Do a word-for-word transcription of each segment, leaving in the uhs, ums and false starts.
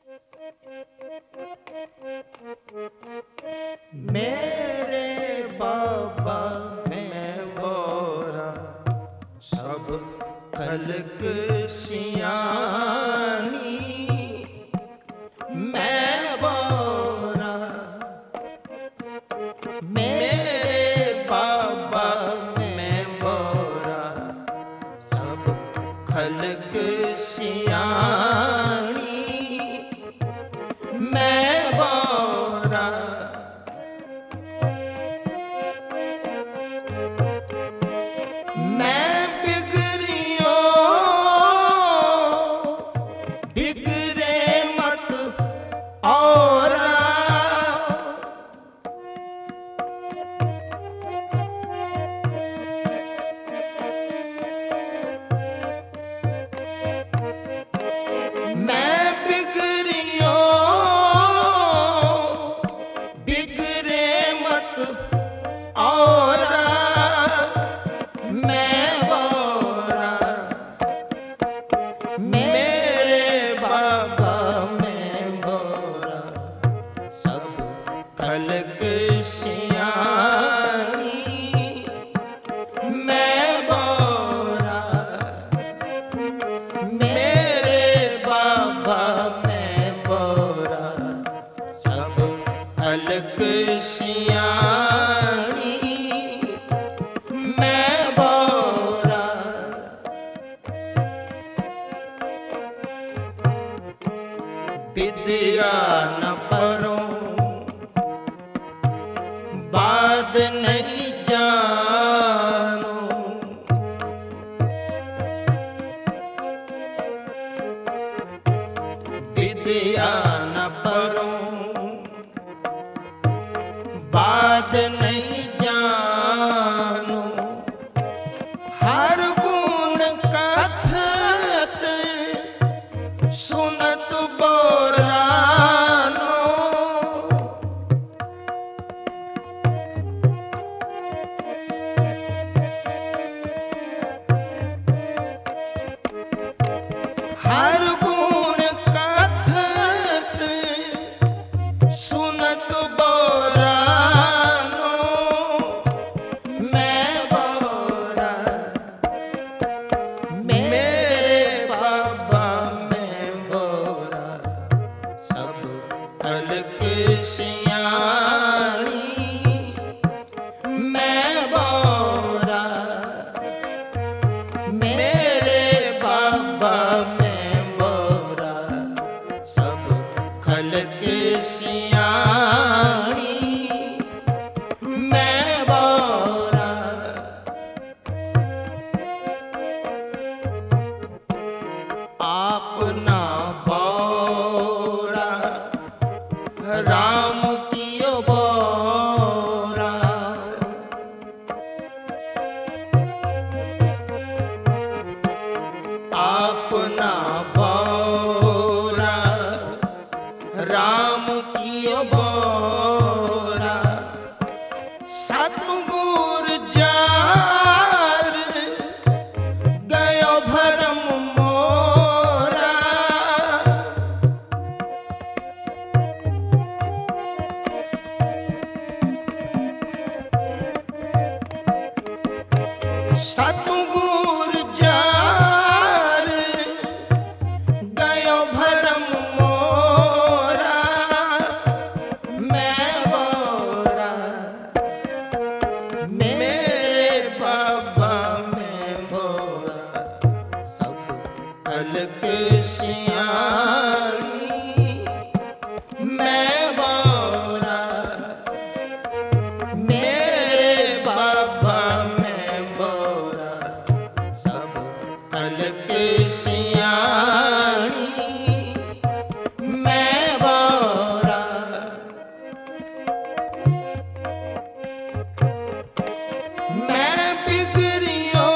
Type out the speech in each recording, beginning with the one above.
मेरे बाबा मैं बोरा सब खलक सियानी, मैं बोरा मेरे बाबा मैं बोरा सब खलक सियानी, मैं बोरा मैं बिगड़ियो बिगड़े मत और मैं बिगड़ियो बिगड़े मत और मैं बोरा मेरे बाबा मैं बोरा सब खलक सियानी, मैं बोरा मेरे बाबा मैं बोरा सब खलक सियानी, मैं बोरा विद्या न पढ़ूं बात नहीं जानूं, विद्या न पढ़ूं बात नहीं जानूं, हर गुण कथत सुनत बोरानो, हर गुण कथत सुनत बोरानो, मैं बोरा मेरे बाबा मैं बोरा सब खलक सियानी, मैं बोरा मेरे बाबा मैं बोरा सब खलक सियानी, मैं बोरा आपना बोरा राम कियो बोरा, आपना बोरा राम कियो बोरा, सतगुर जार गयो भरम मोरा, सतगुर जार गयो भरम मोरा, मैं बोरा मेरे बाबा मैं बोरा सब खलक सियानी, मैं बोरा मेरे बाबा मैं बोरा सब खलक सियानी, मैं बोरा मैं बिगड़ियो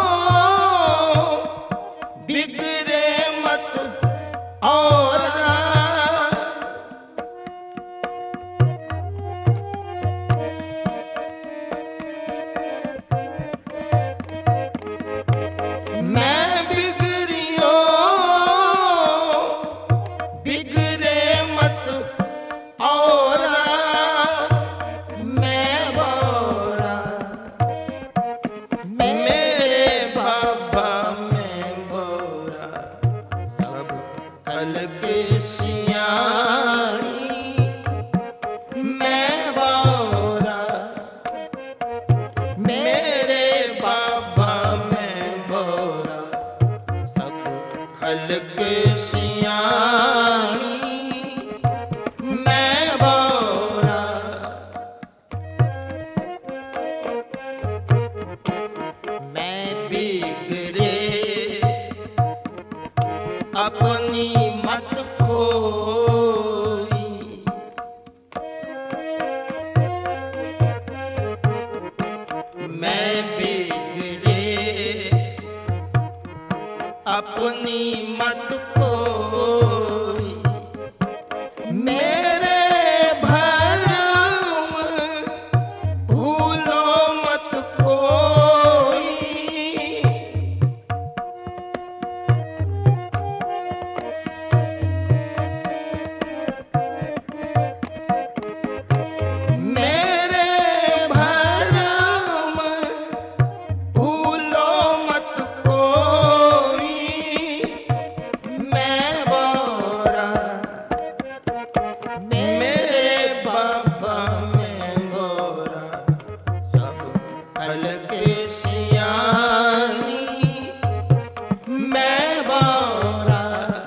बिगड़े मत और मैं बिगड़ियो बिगड़े खलक सियाणी मैं बोरा, मेरे बाबा मैं बोरा, सब खलक सियाणी मैं बोरा। मैं बिगड़े अपनी मत खोई, मैं बिगड़े अपनी मत खोई, मेरे भरम भूलो मत कोई। मेरे भरम भूलो मत कोई, मैं बोरा, मेरे बाबा मैं बोरा, सब खलक सियानी मैं बोरा,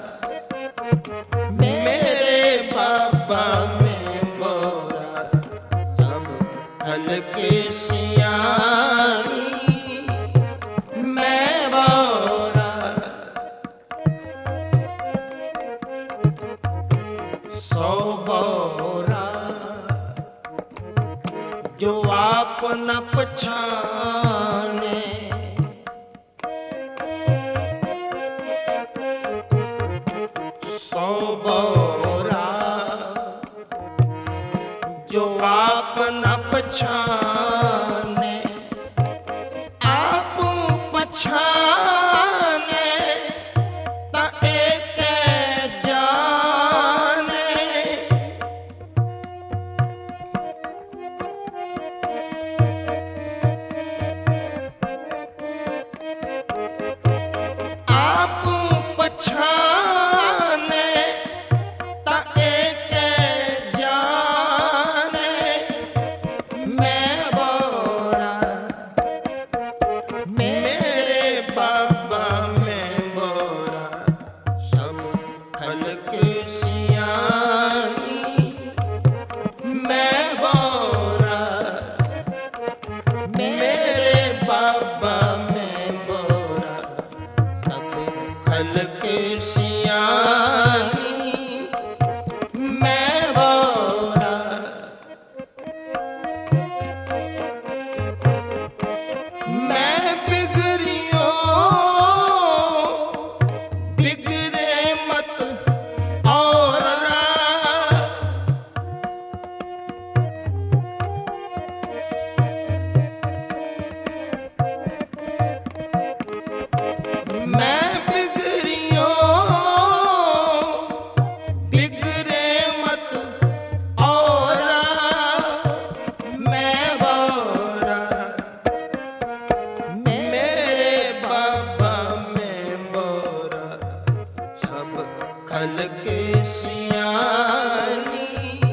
मेरे बाबा मैं बोरा, सब खलक सियानी मैं बोरा। सौ बोरा जो आप न पछाने, सौ बोरा जो आप न पछाने, आप पछाने ता एक जाने। आप पछाने ता एक जाने, मैं बोरा, मेरे बाबा मैं बोरा, सब खलक सियानी मैं बोरा, मेरे बाबा मैं बोरा, सब खलक सियानी मैं बोरा। मैं बिगड़ियो बिगड़े मत और, मैं बिगड़ियो बिगड़े मत और, मैं बोरा, मेरे बाबा मैं बोरा, सब खलक सियानी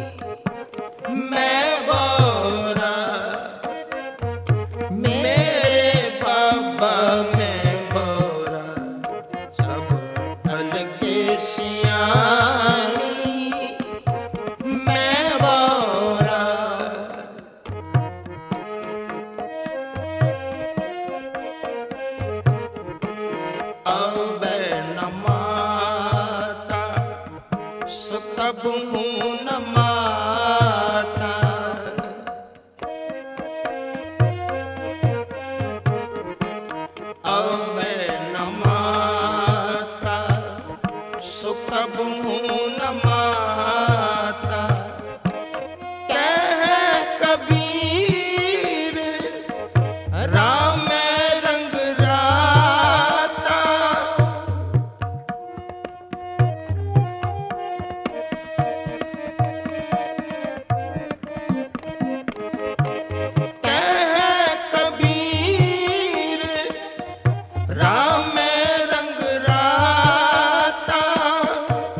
मैं बोरा, मेरे बाबा मैं बोरा, सब खलक सियानी मैं बोरा। अब न माता सुतब हूँ न माता, अब न माता सुतब हूँ न माता, कह कबीर राम रंग राता। राम में रंग राता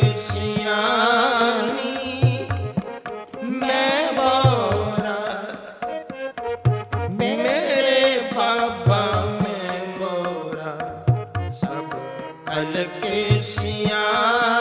सियानी मैं बोरा, मेरे बाबा मैं बोरा, सब कल के सियानी